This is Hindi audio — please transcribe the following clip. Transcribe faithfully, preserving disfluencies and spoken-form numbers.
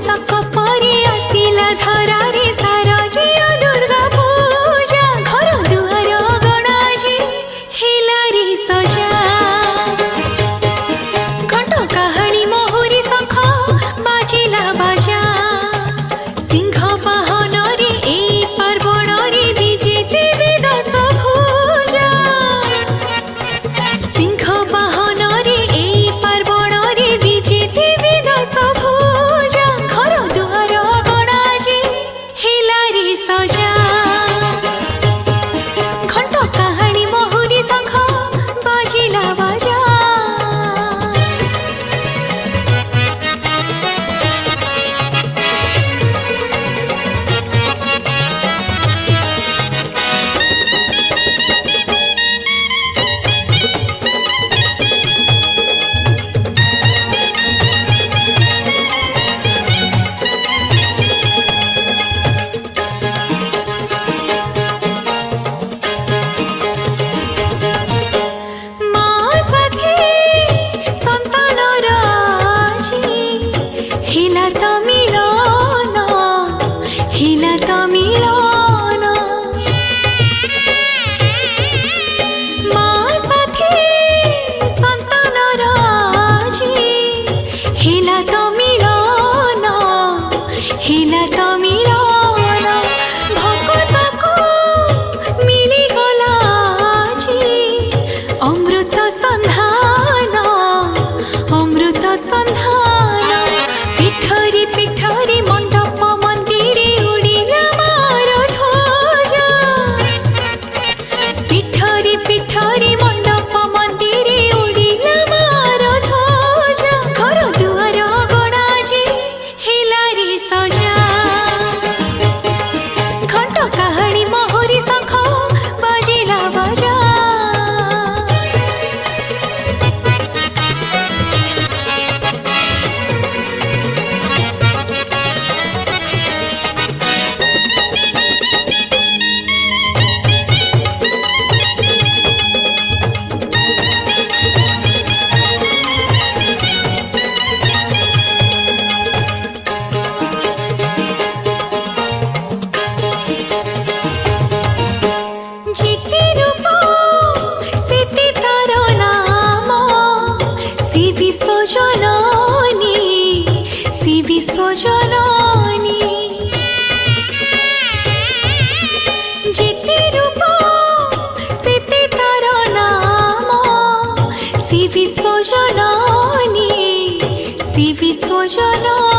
पोशाक परी आसिला धरारे शारदीय दुर्गा पूजा घर दुआर गणाजी हेला रे सजा घंट काहाणी मोहरी शंख बाजिला बाजा सिंह वाहन रे ए पार्वण रे विजेते दश भुजा सिंह वाहन रे ए पार्वण रे विजेते दश भुजा घर दुआर गणाजी हेला रे सजा घंट काहाणी मोहरी शंख बाजिला बाजा माँ साथी संतान राजी हिला त मिलन हिला त मिलन माँ साथी संतान राजी हिला त मिलन हिला त मिलन भक्तको मिलिगला जी अमृत संधान अमृत संधान पिठरी पिठरी मंडप मंदिर उड़िला मार ध्वज पिठरी पिठरी मंडप मंदिर उड़िला मार ध्वज घर दुआर गणाजी हेला रे सजा घंट काहाणी मोहरी शंख बाजिला बाजा जिति रूप सेति तार नाम श्री विश्वजननी श्री विश्वजननी जिति रूप सेति तार नाम श्री विश्वजननी श्री विश्वजननी